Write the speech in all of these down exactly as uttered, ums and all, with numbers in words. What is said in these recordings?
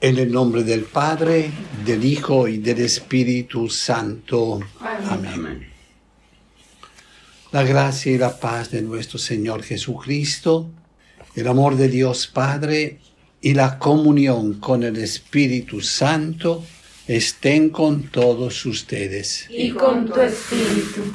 En el nombre del Padre, del Hijo y del Espíritu Santo. Amén. Amén. La gracia y la paz de nuestro Señor Jesucristo, el amor de Dios Padre y la comunión con el Espíritu Santo estén con todos ustedes. Y con tu espíritu.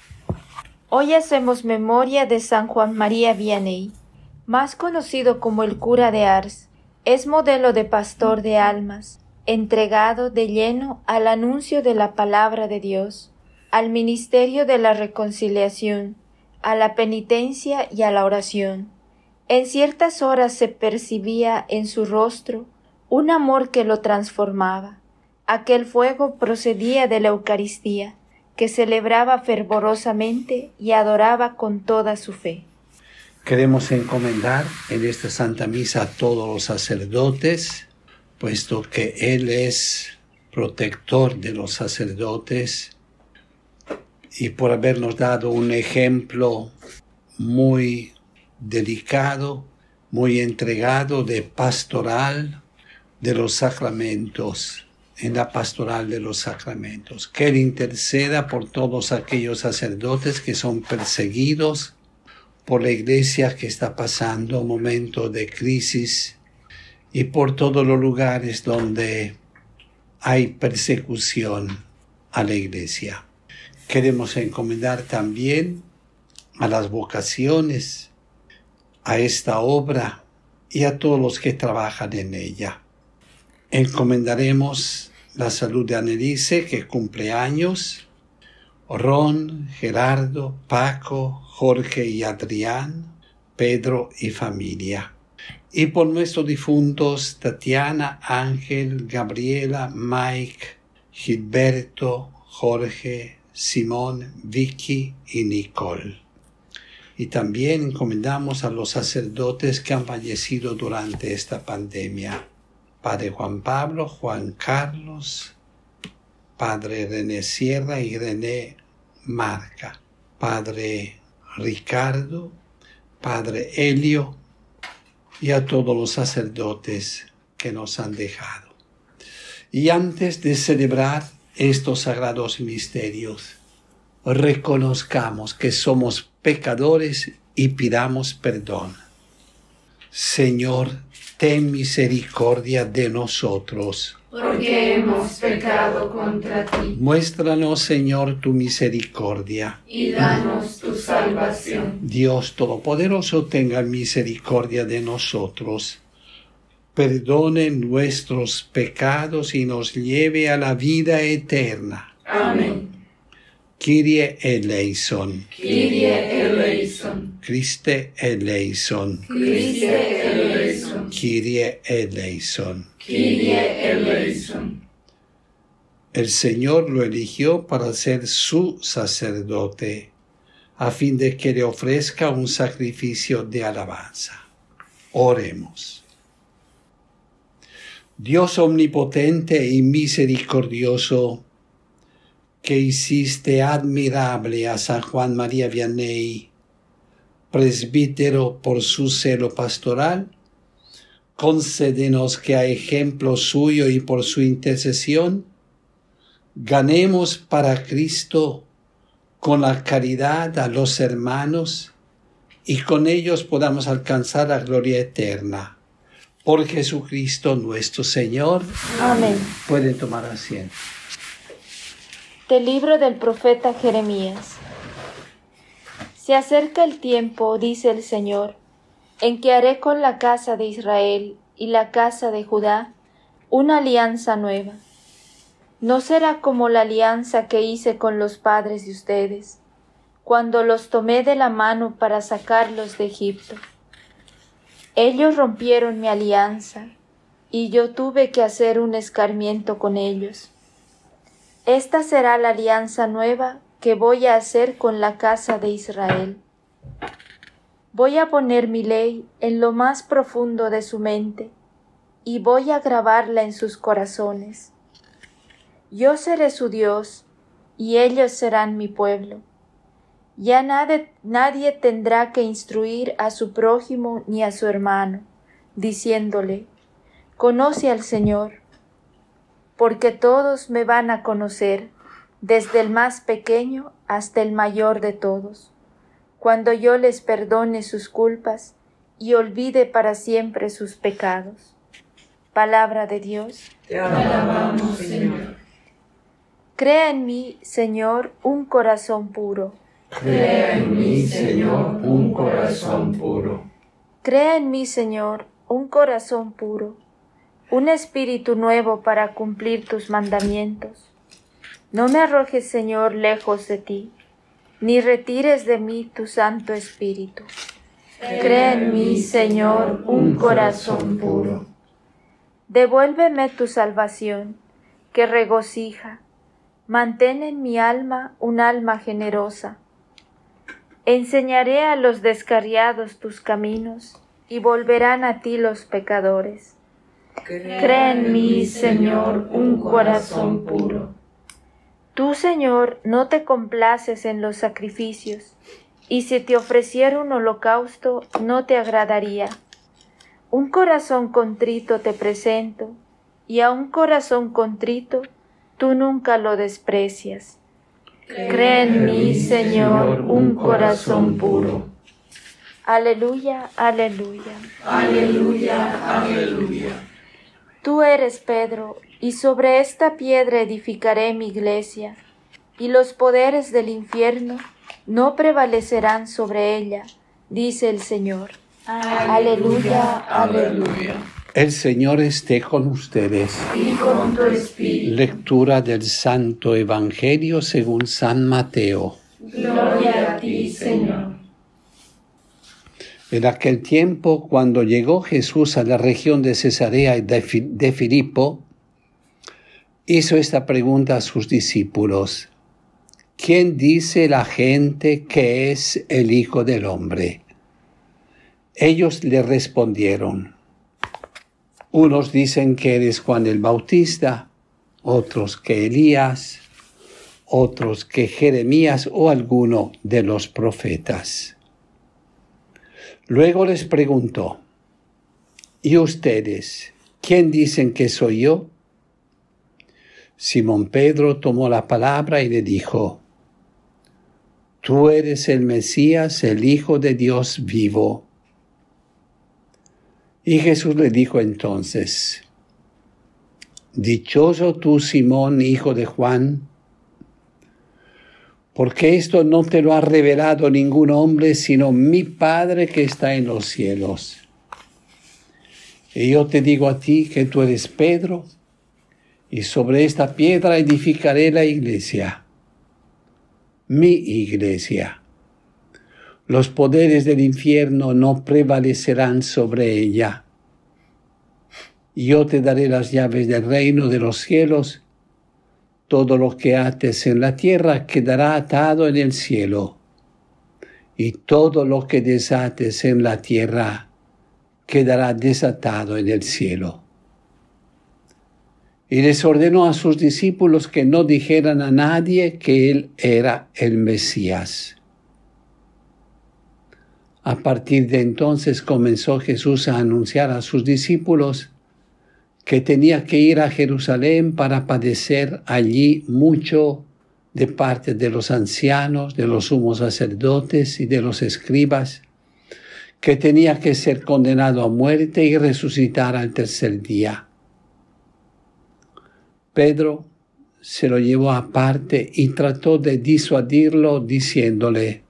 Hoy hacemos memoria de San Juan María Vianney, más conocido como el cura de Ars. Es modelo de pastor de almas, entregado de lleno al anuncio de la palabra de Dios, al ministerio de la reconciliación, a la penitencia y a la oración. En ciertas horas se percibía en su rostro un amor que lo transformaba. Aquel fuego procedía de la Eucaristía, que celebraba fervorosamente y adoraba con toda su fe. Queremos encomendar en esta Santa Misa a todos los sacerdotes, puesto que Él es protector de los sacerdotes y por habernos dado un ejemplo muy delicado, muy entregado de pastoral de los sacramentos, en la pastoral de los sacramentos. Que Él interceda por todos aquellos sacerdotes que son perseguidos, por la Iglesia que está pasando un momento de crisis y por todos los lugares donde hay persecución a la Iglesia. Queremos encomendar también a las vocaciones, a esta obra y a todos los que trabajan en ella. Encomendaremos la salud de Annelise, que cumple años, Ron, Gerardo, Paco, Jorge y Adrián, Pedro y familia. Y por nuestros difuntos Tatiana, Ángel, Gabriela, Mike, Gilberto, Jorge, Simón, Vicky y Nicole. Y también encomendamos a los sacerdotes que han fallecido durante esta pandemia. Padre Juan Pablo, Juan Carlos, Padre René Sierra y René Marca, Padre Ricardo, Padre Helio y a todos los sacerdotes que nos han dejado. Y antes de celebrar estos sagrados misterios, reconozcamos que somos pecadores y pidamos perdón. Señor, ten misericordia de nosotros, porque hemos pecado contra ti. Muéstranos, Señor, tu misericordia. Y danos tu salvación. Dios Todopoderoso, tenga misericordia de nosotros, perdone nuestros pecados y nos lleve a la vida eterna. Amén. Kyrie eleison. Kyrie eleison. Christe eleison. Christe eleison. Kyrie eleison. Kyrie eleison. El Señor lo eligió para ser su sacerdote, a fin de que le ofrezca un sacrificio de alabanza. Oremos. Dios omnipotente y misericordioso, que hiciste admirable a San Juan María Vianney, presbítero por su celo pastoral, concédenos que a ejemplo suyo y por su intercesión, ganemos para Cristo con la caridad a los hermanos y con ellos podamos alcanzar la gloria eterna. Por Jesucristo nuestro Señor. Amén. Pueden tomar asiento. Del libro del profeta Jeremías. Se acerca el tiempo, dice el Señor, en que haré con la casa de Israel y la casa de Judá una alianza nueva. No será como la alianza que hice con los padres de ustedes, cuando los tomé de la mano para sacarlos de Egipto. Ellos rompieron mi alianza, y yo tuve que hacer un escarmiento con ellos. Esta será la alianza nueva que voy a hacer con la casa de Israel. Voy a poner mi ley en lo más profundo de su mente, y voy a grabarla en sus corazones. Yo seré su Dios, y ellos serán mi pueblo. Ya nadie, nadie tendrá que instruir a su prójimo ni a su hermano, diciéndole: Conoce al Señor, porque todos me van a conocer, desde el más pequeño hasta el mayor de todos, cuando yo les perdone sus culpas y olvide para siempre sus pecados. Palabra de Dios. Te alabamos, Señor. Crea en mí, Señor, un corazón puro. Crea en mí, Señor, un corazón puro. Crea en mí, Señor, un corazón puro, un espíritu nuevo para cumplir tus mandamientos. No me arrojes, Señor, lejos de ti, ni retires de mí tu Santo Espíritu. Crea en mí, Señor, un corazón puro. Devuélveme tu salvación, que regocija. Mantén en mi alma un alma generosa. Enseñaré a los descarriados tus caminos, y volverán a ti los pecadores. Crea en mí, Señor, un corazón puro. Tú, Señor, no te complaces en los sacrificios, y si te ofreciera un holocausto, no te agradaría. Un corazón contrito te presento, y a un corazón contrito tú nunca lo desprecias. Crea en mí, Señor, un corazón puro. Aleluya, aleluya. Aleluya, aleluya. Tú eres Pedro, y sobre esta piedra edificaré mi iglesia, y los poderes del infierno no prevalecerán sobre ella, dice el Señor. Aleluya, aleluya. El Señor esté con ustedes. Y con tu espíritu. Lectura del Santo Evangelio según San Mateo. Gloria a ti, Señor. En aquel tiempo, cuando llegó Jesús a la región de Cesarea de, Fi- de Filipo, hizo esta pregunta a sus discípulos: ¿quién dice la gente que es el Hijo del Hombre? Ellos le respondieron: unos dicen que eres Juan el Bautista, otros que Elías, otros que Jeremías o alguno de los profetas. Luego les preguntó: ¿y ustedes, quién dicen que soy yo? Simón Pedro tomó la palabra y le dijo: tú eres el Mesías, el Hijo de Dios vivo. Y Jesús le dijo entonces: dichoso tú, Simón, hijo de Juan, porque esto no te lo ha revelado ningún hombre, sino mi Padre que está en los cielos. Y yo te digo a ti que tú eres Pedro, y sobre esta piedra edificaré la iglesia, mi iglesia. Los poderes del infierno no prevalecerán sobre ella. Yo te daré las llaves del reino de los cielos. Todo lo que ates en la tierra quedará atado en el cielo, y todo lo que desates en la tierra quedará desatado en el cielo. Y les ordenó a sus discípulos que no dijeran a nadie que él era el Mesías. A partir de entonces comenzó Jesús a anunciar a sus discípulos que tenía que ir a Jerusalén para padecer allí mucho de parte de los ancianos, de los sumos sacerdotes y de los escribas, que tenía que ser condenado a muerte y resucitar al tercer día. Pedro se lo llevó aparte y trató de disuadirlo diciéndole: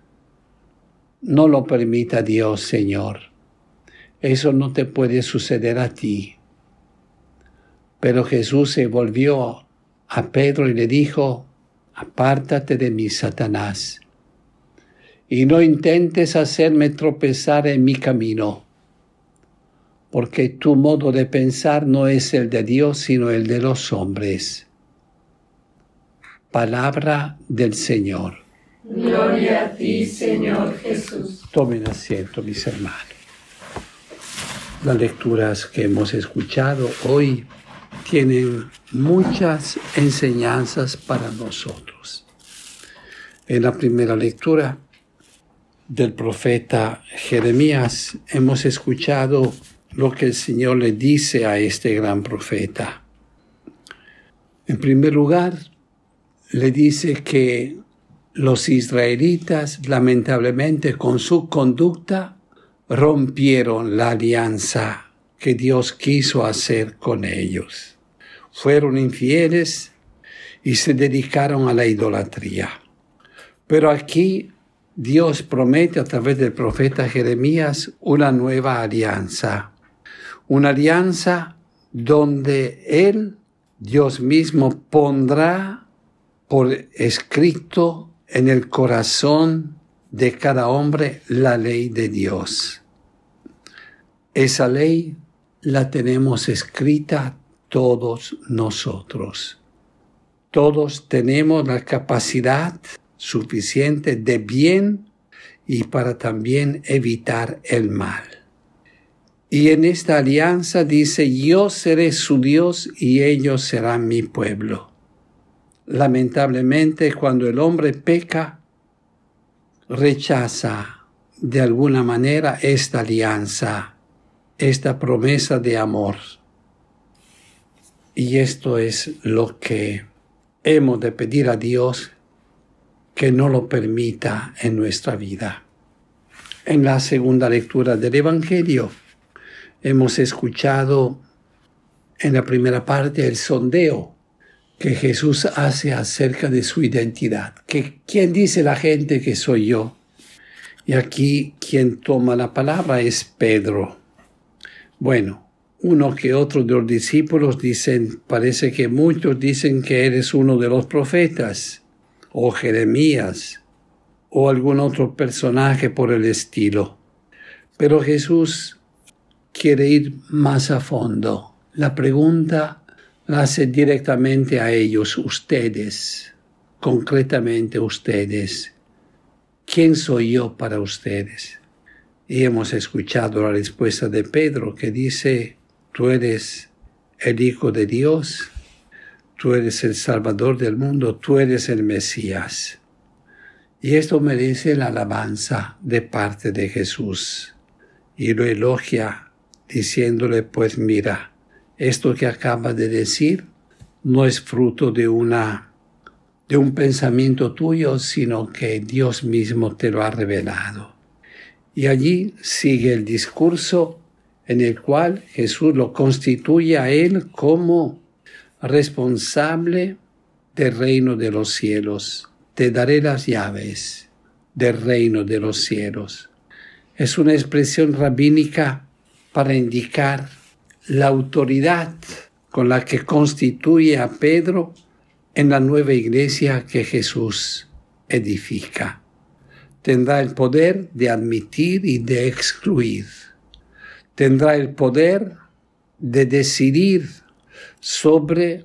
no lo permita Dios, Señor. Eso no te puede suceder a ti. Pero Jesús se volvió a Pedro y le dijo: apártate de mí, Satanás, y no intentes hacerme tropezar en mi camino, porque tu modo de pensar no es el de Dios, sino el de los hombres. Palabra del Señor. Gloria a ti, Señor Jesús. Tomen asiento, mis hermanos. Las lecturas que hemos escuchado hoy tienen muchas enseñanzas para nosotros. En la primera lectura del profeta Jeremías hemos escuchado lo que el Señor le dice a este gran profeta. En primer lugar, le dice que los israelitas, lamentablemente, con su conducta, rompieron la alianza que Dios quiso hacer con ellos. Fueron infieles y se dedicaron a la idolatría. Pero aquí Dios promete a través del profeta Jeremías una nueva alianza. Una alianza donde Él, Dios mismo, pondrá por escrito en el corazón de cada hombre la ley de Dios. Esa ley la tenemos escrita todos nosotros. Todos tenemos la capacidad suficiente de bien y para también evitar el mal. Y en esta alianza dice, yo seré su Dios y ellos serán mi pueblo. Lamentablemente, cuando el hombre peca, rechaza de alguna manera esta alianza, esta promesa de amor. Y esto es lo que hemos de pedir a Dios que no lo permita en nuestra vida. En la segunda lectura del Evangelio hemos escuchado en la primera parte el sondeo que Jesús hace acerca de su identidad. Que, ¿quién dice la gente que soy yo? Y aquí quien toma la palabra es Pedro. Bueno, uno que otro de los discípulos dicen, parece que muchos dicen que eres uno de los profetas, o Jeremías, o algún otro personaje por el estilo. Pero Jesús quiere ir más a fondo. La pregunta la hace directamente a ellos, ustedes, concretamente ustedes. ¿Quién soy yo para ustedes? Y hemos escuchado la respuesta de Pedro que dice, tú eres el Hijo de Dios, tú eres el Salvador del mundo, tú eres el Mesías. Y esto merece la alabanza de parte de Jesús. Y lo elogia diciéndole, pues mira, esto que acaba de decir no es fruto de, una, de un pensamiento tuyo, sino que Dios mismo te lo ha revelado. Y allí sigue el discurso en el cual Jesús lo constituye a él como responsable del reino de los cielos. Te daré las llaves del reino de los cielos. Es una expresión rabínica para indicar la autoridad con la que constituye a Pedro en la nueva iglesia que Jesús edifica. Tendrá el poder de admitir y de excluir. Tendrá el poder de decidir sobre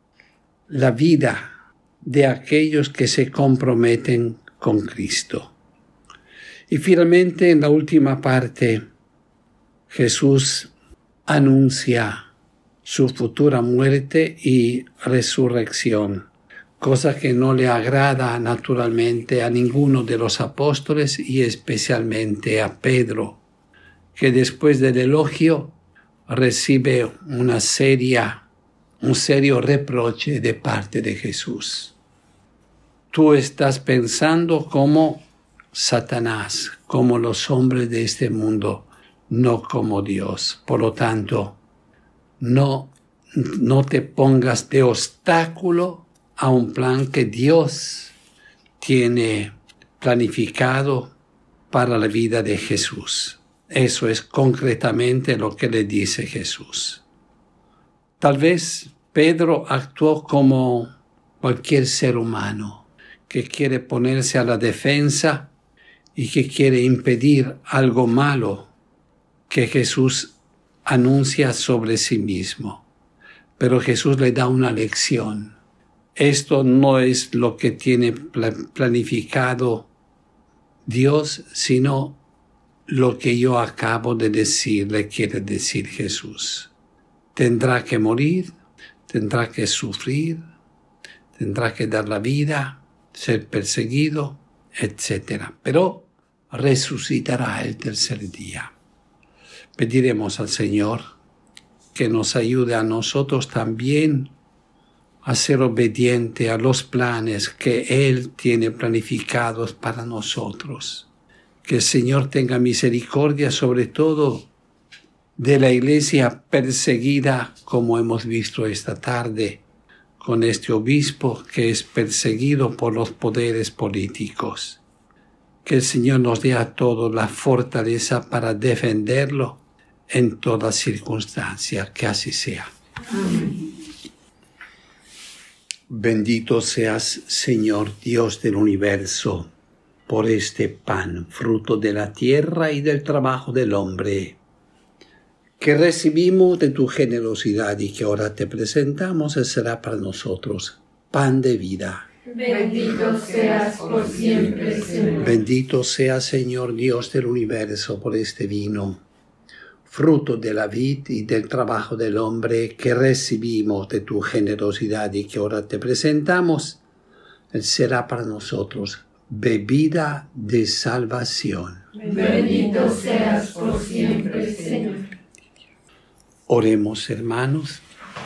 la vida de aquellos que se comprometen con Cristo. Y finalmente, en la última parte, Jesús anuncia su futura muerte y resurrección, cosa que no le agrada naturalmente a ninguno de los apóstoles y especialmente a Pedro, que después del elogio recibe una seria, un serio reproche de parte de Jesús. Tú estás pensando como Satanás, como los hombres de este mundo, no como Dios. Por lo tanto, no, no te pongas de obstáculo a un plan que Dios tiene planificado para la vida de Jesús. Eso es concretamente lo que le dice Jesús. Tal vez Pedro actuó como cualquier ser humano que quiere ponerse a la defensa y que quiere impedir algo malo que Jesús anuncia sobre sí mismo. Pero Jesús le da una lección. Esto no es lo que tiene planificado Dios, sino lo que yo acabo de decir, le quiere decir Jesús. Tendrá que morir, tendrá que sufrir, tendrá que dar la vida, ser perseguido, etcétera. Pero resucitará el tercer día. pediremos al Señor que nos ayude a nosotros también a ser obediente a los planes que Él tiene planificados para nosotros. Que el Señor tenga misericordia sobre todo de la iglesia perseguida, como hemos visto esta tarde, con este obispo que es perseguido por los poderes políticos. Que el Señor nos dé a todos la fortaleza para defenderlo en toda circunstancia, que así sea. Amén. Bendito seas, Señor Dios del universo, por este pan, fruto de la tierra y del trabajo del hombre, que recibimos de tu generosidad y que ahora te presentamos, Él será para nosotros pan de vida. Bendito seas por siempre, Señor. Bendito seas, Señor Dios del universo, por este vino, fruto de la vid y del trabajo del hombre, que recibimos de tu generosidad y que ahora te presentamos. Él será para nosotros bebida de salvación. Bendito seas por siempre, Señor. Oremos, hermanos,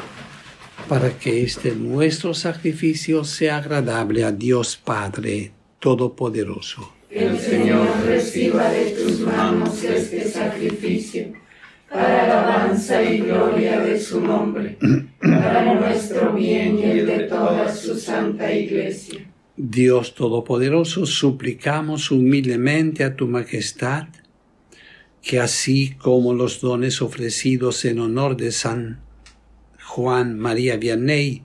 para que este nuestro sacrificio sea agradable a Dios Padre Todopoderoso. El Señor reciba de tus manos este sacrificio, para alabanza y gloria de su nombre, para nuestro bien y el de toda su santa Iglesia. Dios Todopoderoso, suplicamos humildemente a tu majestad, que así como los dones ofrecidos en honor de San Juan María Vianney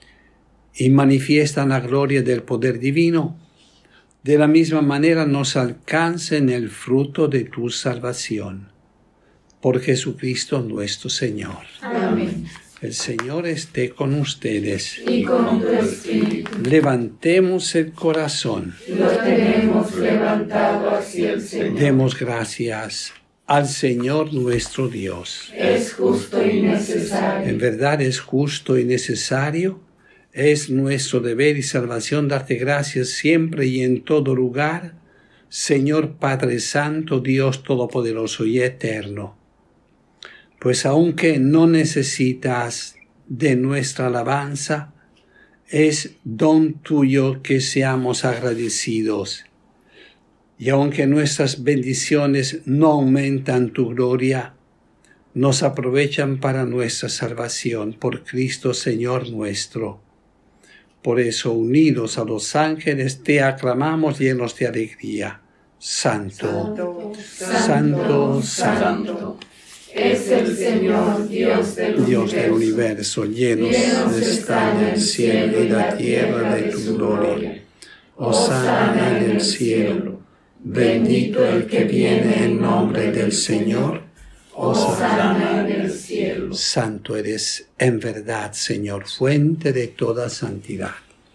y manifiestan la gloria del poder divino, de la misma manera nos alcancen el fruto de tu salvación. Por Jesucristo nuestro Señor. Amén. El Señor esté con ustedes. Y con tu espíritu. Levantemos el corazón. Lo tenemos levantado hacia el Señor. Demos gracias al Señor nuestro Dios. Es justo y necesario. En verdad es justo y necesario. Es nuestro deber y salvación darte gracias siempre y en todo lugar, Señor Padre Santo, Dios Todopoderoso y Eterno. Pues aunque no necesitas de nuestra alabanza, es don tuyo que seamos agradecidos. Y aunque nuestras bendiciones no aumentan tu gloria, nos aprovechan para nuestra salvación por Cristo Señor nuestro. Por eso, unidos a los ángeles, te aclamamos llenos de alegría. Santo, Santo, Santo, Santo, Santo. Es el Señor, Dios del universo. Dios del universo, llenos está el cielo y la tierra de tu gloria. Hosana en el cielo. Bendito el que viene en nombre del Señor. Hosana en el cielo. Santo eres en verdad, Señor, fuente de toda santidad.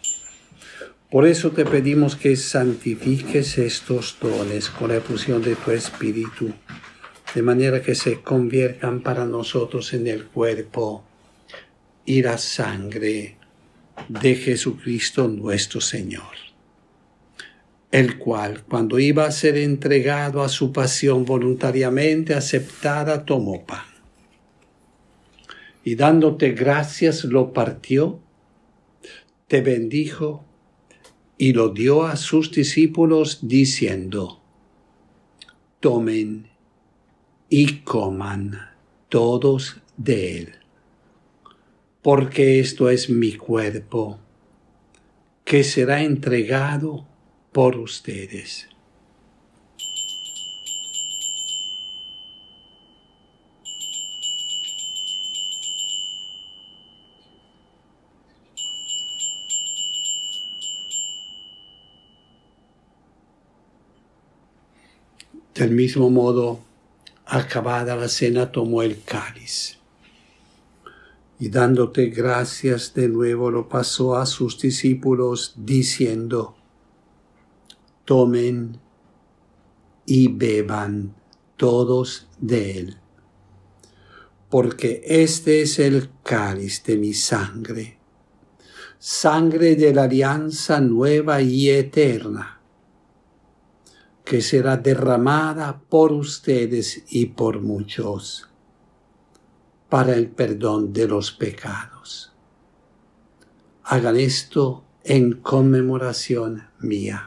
Por eso te pedimos que santifiques estos dones con la efusión de tu Espíritu, de manera que se conviertan para nosotros en el cuerpo y la sangre de Jesucristo nuestro Señor, el cual, cuando iba a ser entregado a su pasión voluntariamente aceptada, tomó pan, y dándote gracias lo partió, te bendijo y lo dio a sus discípulos diciendo: tomen y coman todos de él, porque esto es mi cuerpo, que será entregado por ustedes. Del mismo modo, acabada la cena, tomó el cáliz y dándote gracias de nuevo lo pasó a sus discípulos diciendo: tomen y beban todos de él, porque este es el cáliz de mi sangre, sangre de la alianza nueva y eterna, que será derramada por ustedes y por muchos para el perdón de los pecados. Hagan esto en conmemoración mía.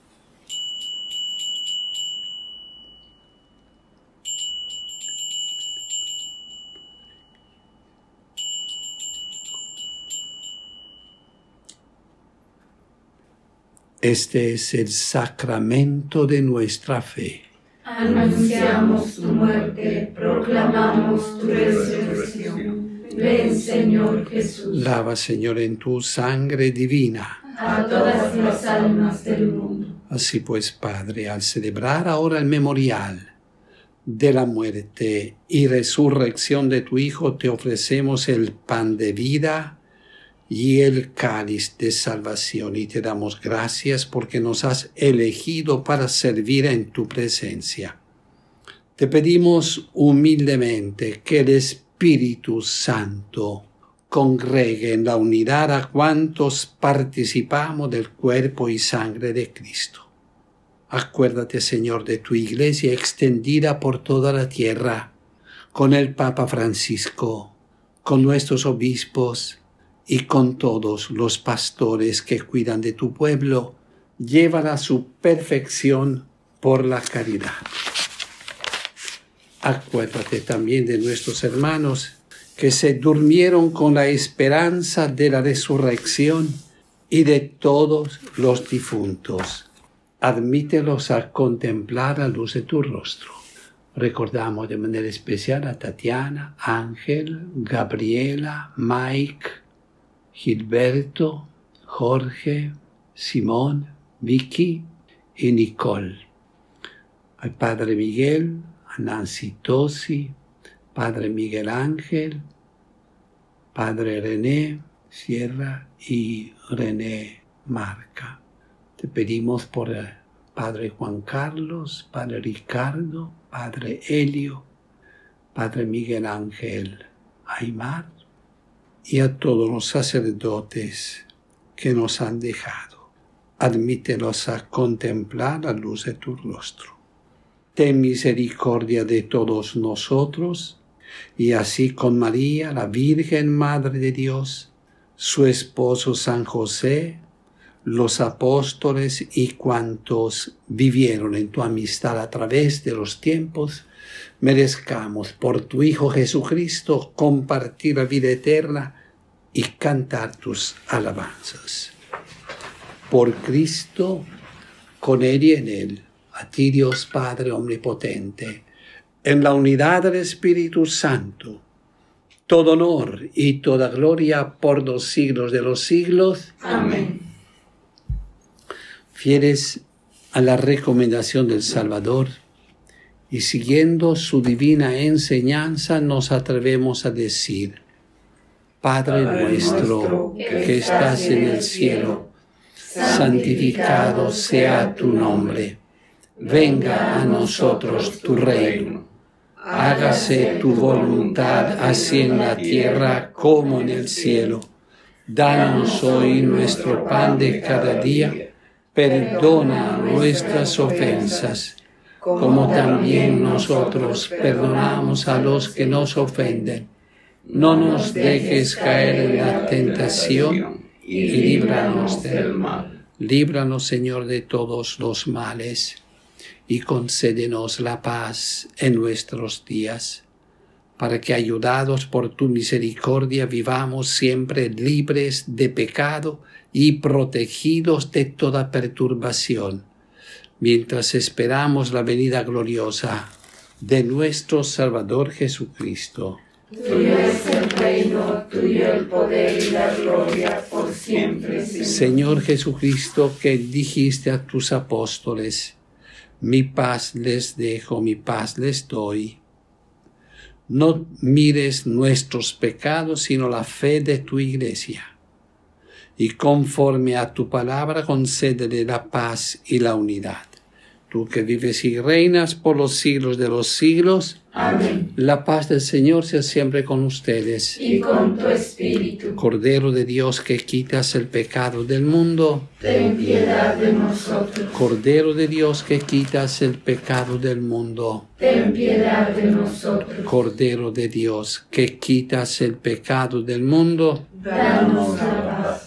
Este es el sacramento de nuestra fe. Anunciamos tu muerte, proclamamos tu resurrección. Ven, Señor Jesús. Lava, Señor, en tu sangre divina a todas las almas del mundo. Así pues, Padre, al celebrar ahora el memorial de la muerte y resurrección de tu Hijo, te ofrecemos el pan de vida y el cáliz de salvación, y te damos gracias porque nos has elegido para servir en tu presencia. Te pedimos humildemente que el Espíritu Santo congregue en la unidad a cuantos participamos del cuerpo y sangre de Cristo. Acuérdate, Señor, de tu Iglesia extendida por toda la tierra, con el Papa Francisco, con nuestros obispos, y con todos los pastores que cuidan de tu pueblo, llévala a su perfección por la caridad. Acuérdate también de nuestros hermanos que se durmieron con la esperanza de la resurrección y de todos los difuntos. Admítelos a contemplar la luz de tu rostro. Recordamos de manera especial a Tatiana, Ángel, Gabriela, Mike, Gilberto, Jorge, Simón, Vicky y Nicole. Al Padre Miguel, a Nancy Tosi, Padre Miguel Ángel, Padre René Sierra y René Marca. Te pedimos por el Padre Juan Carlos, Padre Ricardo, Padre Helio, Padre Miguel Ángel Aymar, y a todos los sacerdotes que nos han dejado. Admítelos a contemplar la luz de tu rostro. Ten misericordia de todos nosotros, y así con María, la Virgen Madre de Dios, su esposo San José, los apóstoles y cuantos vivieron en tu amistad a través de los tiempos, merezcamos por tu Hijo Jesucristo compartir la vida eterna y cantar tus alabanzas. Por Cristo, con Él y en Él, a ti Dios Padre Omnipotente, en la unidad del Espíritu Santo, todo honor y toda gloria por los siglos de los siglos. Amén. Fieles a la recomendación del Salvador y siguiendo su divina enseñanza, nos atrevemos a decir: Padre, Padre nuestro que estás en el cielo, santificado sea tu nombre. Venga a nosotros tu reino. Hágase tu voluntad así en la tierra como en el cielo. Danos hoy nuestro pan de cada día. Perdona nuestras ofensas, como también nosotros perdonamos a los que nos ofenden. No nos dejes caer en la tentación y líbranos del mal. Líbranos, Señor, de todos los males y concédenos la paz en nuestros días, para que, ayudados por tu misericordia, vivamos siempre libres de pecado y protegidos de toda perturbación, mientras esperamos la venida gloriosa de nuestro Salvador Jesucristo. Tuyo es el reino, tuyo el poder y la gloria por siempre, Señor. Señor Jesucristo, que dijiste a tus apóstoles: mi paz les dejo, mi paz les doy. No mires nuestros pecados, sino la fe de tu Iglesia. Y conforme a tu palabra, concédele la paz y la unidad. tú que vives y reinas por los siglos de los siglos. Amén. La paz del Señor sea siempre con ustedes. Y con tu espíritu. Cordero de Dios que quitas el pecado del mundo, Ten piedad de nosotros. Cordero de Dios que quitas el pecado del mundo, Ten piedad de nosotros. Cordero de Dios que quitas el pecado del mundo. Danos la paz.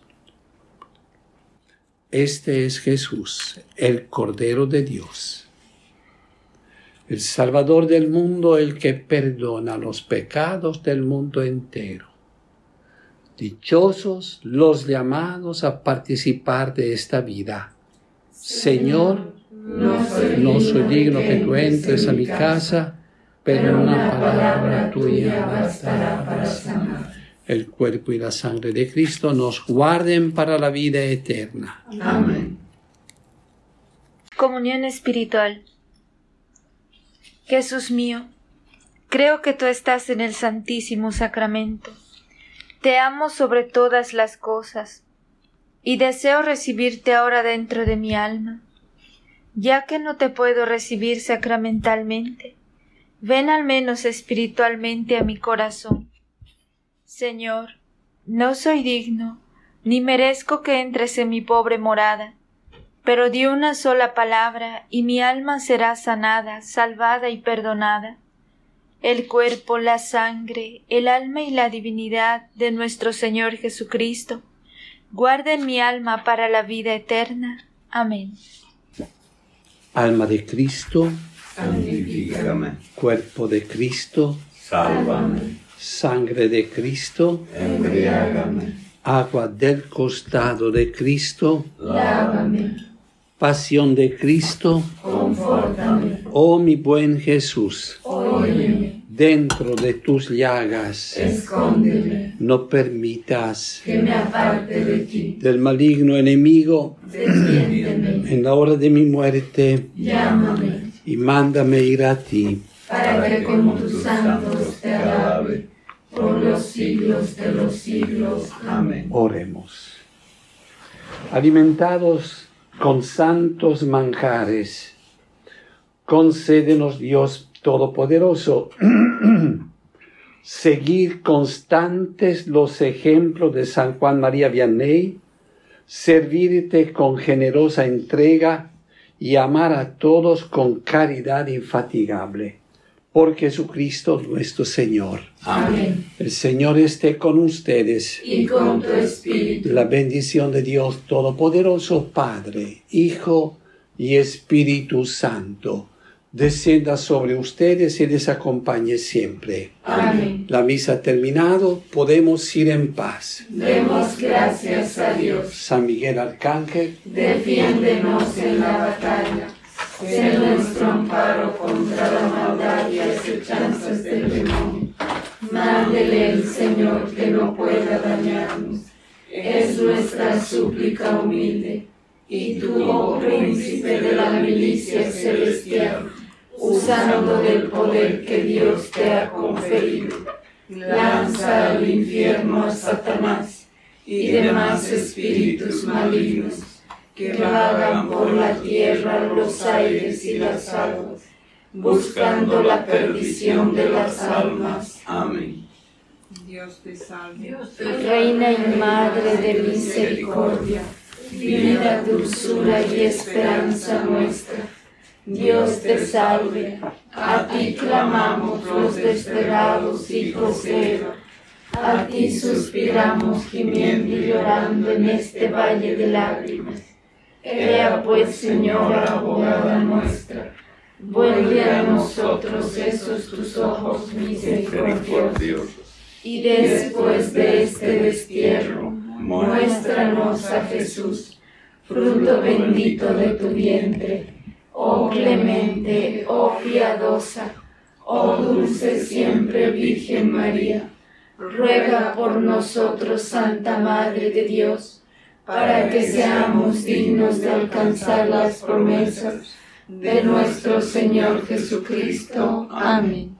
Este es Jesús, el Cordero de Dios, el Salvador del mundo, el que perdona los pecados del mundo entero. Dichosos los llamados a participar de esta vida. Señor, no soy, no soy digno que tú entres a mi casa, pero una palabra tuya bastará para sanar. El cuerpo y la sangre de Cristo nos guarden para la vida eterna. Amén. Comunión espiritual. Jesús mío, creo que tú estás en el Santísimo Sacramento. Te amo sobre todas las cosas y deseo recibirte ahora dentro de mi alma. Ya que no te puedo recibir sacramentalmente, ven al menos espiritualmente a mi corazón. Señor, no soy digno, ni merezco que entres en mi pobre morada, pero di una sola palabra y mi alma será sanada, salvada y perdonada. El cuerpo, la sangre, el alma y la divinidad de nuestro Señor Jesucristo, guarden mi alma para la vida eterna. Amén. Alma de Cristo, Santifícame. cuerpo de Cristo, Sálvame. sangre de Cristo, Embriágame. agua del costado de Cristo, Lávame. pasión de Cristo, Confórtame. oh mi buen Jesús, Óyeme. dentro de tus llagas, Escóndeme. no permitas Que me aparte de ti. del maligno enemigo, Defiéndeme. en la hora de mi muerte, Llámame. y mándame ir a ti. Para que con tus santos te alabe por los siglos de los siglos. Amén. Oremos. Alimentados con santos manjares, concédenos, Dios Todopoderoso, seguir constantes los ejemplos de San Juan María Vianney, servirte con generosa entrega y amar a todos con caridad infatigable. Por Jesucristo nuestro Señor. Amén. El Señor esté con ustedes. Y con tu espíritu. La bendición de Dios Todopoderoso, Padre, Hijo y Espíritu Santo, descienda sobre ustedes y les acompañe siempre. Amén. La misa ha terminado, podemos ir en paz. Demos gracias a Dios. San Miguel Arcángel, Defiéndenos en la batalla. Sé nuestro amparo contra la maldad y acechanzas del demonio. Mándele el Señor que no pueda dañarnos. Es nuestra súplica humilde. Y tú, oh príncipe de la milicia celestial, usando del poder que Dios te ha conferido, lanza al infierno a Satanás y demás espíritus malignos que vagan por la tierra, los aires y las aguas, buscando la perdición de las almas. Amén. Dios te salve. Reina y Madre de misericordia, vida, dulzura y esperanza nuestra. Dios te salve, a ti clamamos los desterrados hijos de Eva, a ti suspiramos gimiendo y llorando en este valle de lágrimas. Ea pues, Señora, abogada nuestra, vuelve a nosotros esos tus ojos misericordiosos, y después de este destierro, muéstranos a Jesús, fruto bendito de tu vientre. Oh clemente, oh piadosa, oh dulce siempre Virgen María, ruega por nosotros, Santa Madre de Dios, para que seamos dignos de alcanzar las promesas de nuestro Señor Jesucristo. Amén.